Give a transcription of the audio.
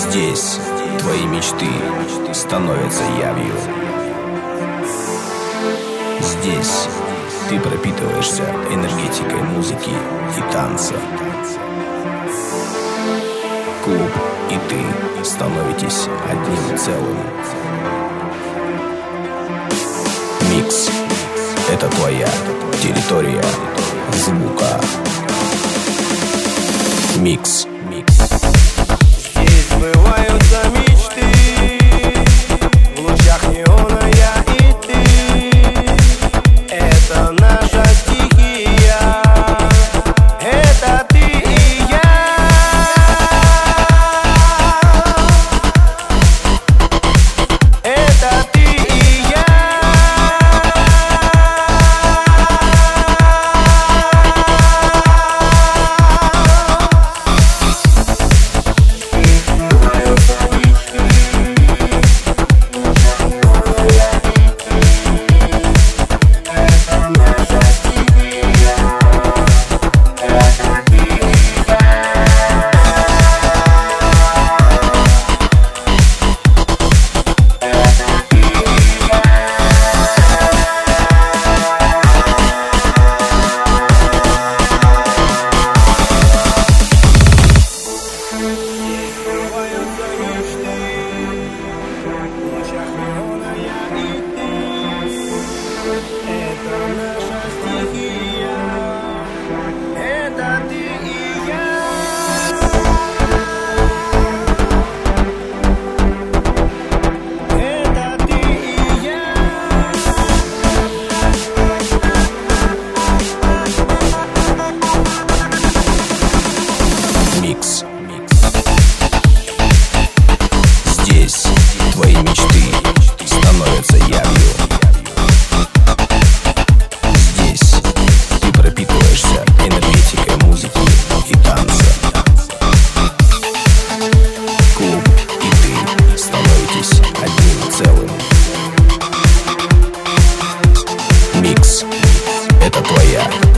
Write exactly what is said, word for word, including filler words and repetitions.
Здесь твои мечты становятся явью. Здесь ты пропитываешься энергетикой музыки и танца. Клуб и ты становитесь одним целым. Микс — это твоя территория звука. Микс. Здесь сбываются мечты, в лучах неона я и ты. Это наша стихия, это ты и я. Это ты и я. Микс. Здесь твои мечты становятся явью. Здесь ты пропитываешься энергетикой музыки и танца. Клуб и ты становитесь одним целым. Микс — это твоя